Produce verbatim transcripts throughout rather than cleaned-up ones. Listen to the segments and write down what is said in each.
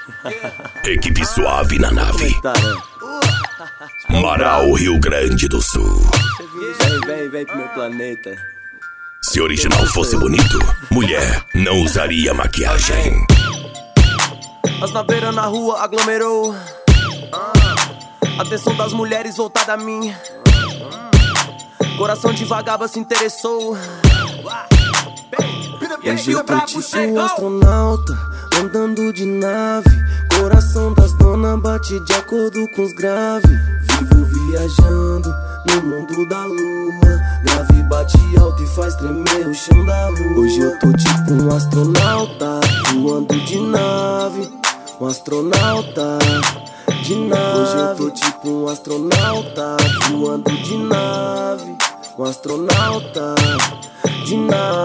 Equipe Suave na nave. Marau, Rio Grande do Sul. Vem, vem, vem pro meu planeta. Se original fosse bonito, mulher não usaria maquiagem. As naveiras na rua aglomerou. Atenção das mulheres voltada a mim. Coração de vagaba se interessou. Hoje eu tô tipo um astronauta, andando de nave. Coração das donas bate de acordo com os graves. Vivo viajando no mundo da lua. Grave bate alto e faz tremer o chão da rua. Hoje eu tô tipo um astronauta, voando de nave. Um astronauta de nave. Hoje eu tô tipo um astronauta, voando de nave. Um astronauta de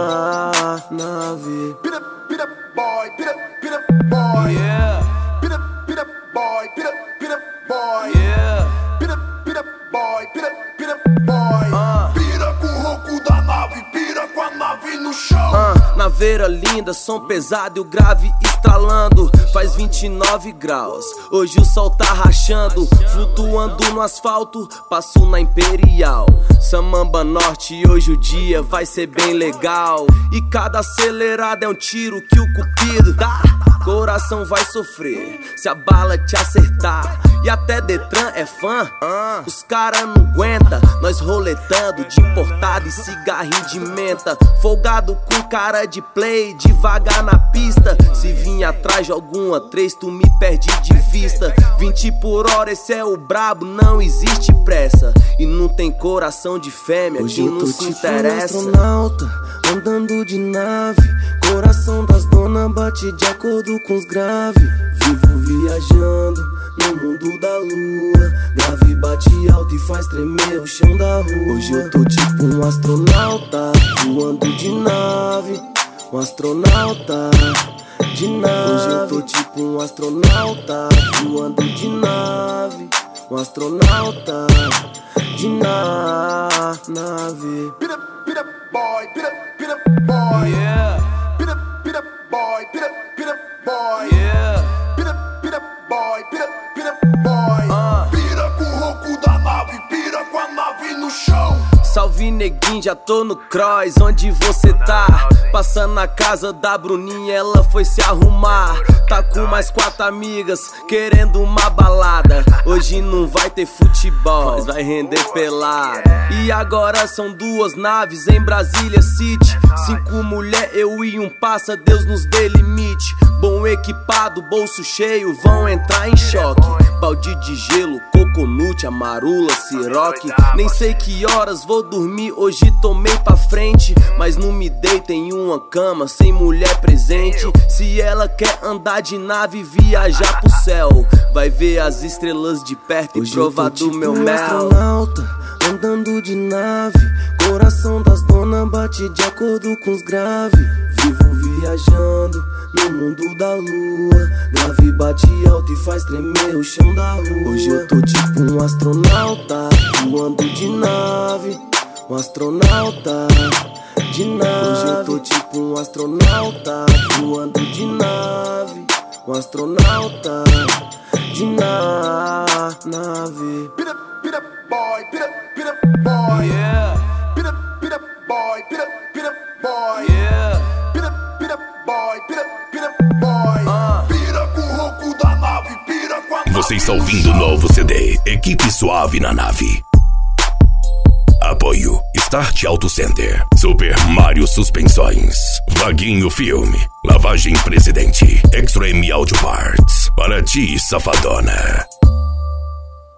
na nave. Beat up, beat up, boy, beat up, beat up, boy. Yeah. Beat up, beat up, boy, beat up, beat up, boy. Yeah. Beat up, beat up, boy, beat up, beat up, boy. Uh. Pira com o ronco da nave, pira com a nave no chão. Uh, naveira linda, som pesado e o grave estralando. Faz vinte e nove graus, hoje o sol tá rachando. Flutuando no asfalto, passo na Imperial Samamba Norte e hoje o dia vai ser bem legal. E cada acelerada é um tiro que o cupido dá. Coração vai sofrer se a bala te acertar. E até Detran é fã, uh, os cara não aguenta. Nós roletando de importado e cigarrinho de menta. Folgado com cara de play, devagar na pista. Se vir atrás de alguma três, tu me perde de vista. Vinte por hora, esse é o brabo, não existe pressa. E não tem coração de fêmea hoje que não se tipo interessa. Um astronauta, andando de nave. Coração das donas bate de acordo com os graves. Vivo viajando no mundo da lua. Grave bate alto e faz tremer o chão da rua. Hoje eu tô tipo um astronauta, voando de nave. Um astronauta de nave. Hoje eu tô tipo um astronauta, voando de nave. Um astronauta de na nave. Beat up, beat up, boy, beat up, beat up, boy. Yeah. Beat up, beat up, boy, beat up, beat up, boy. Yeah. Beat up, beat up, boy, beat up, beat up, boy. Uh. Pira com o ronco da nave, pira com a nave no chão. Salve neguinho, já tô no cross, onde você tá? Passando na casa da Bruninha, ela foi se arrumar. Tá com mais quatro amigas, querendo uma balada. Hoje não vai ter futebol, mas vai render pelada. E agora são duas naves em Brasília City. Cinco mulher, eu e um passa, Deus nos dê limite. Bom equipado, bolso cheio, vão entrar em choque. Balde de gelo, coconut, amarula, siroque. Nem sei que horas vou dormir, hoje tomei pra frente. Mas não me deita em uma cama sem mulher presente. Se ela quer andar de nave e viajar pro céu, vai ver as estrelas de perto e hoje provar do tipo meu um mel. Astronauta, andando de nave. Coração das donas bate de acordo com os graves. Vivo viajando no mundo da lua. Grave bate alto e faz tremer o chão da rua. Hoje eu tô tipo um astronauta, voando de nave. Um astronauta de nave. Hoje eu tô tipo um astronauta, voando de nave. Um astronauta de na nave. Beat up, beat up, boy, beat up, beat up, boy. Yeah. Beat up, beat up, boy, beat up, beat up, boy. Yeah. Beat up, beat up, boy, beat up, beat up, boy. Uh. Pira com o ronco da nave, pira com a nave. Você está ouvindo o novo C D Equipe Suave na nave. Apoio Start Auto Center, Super Mario Suspensões, Vaguinho Filme, Lavagem Presidente, Extreme Audio Parts. Para ti, safadona.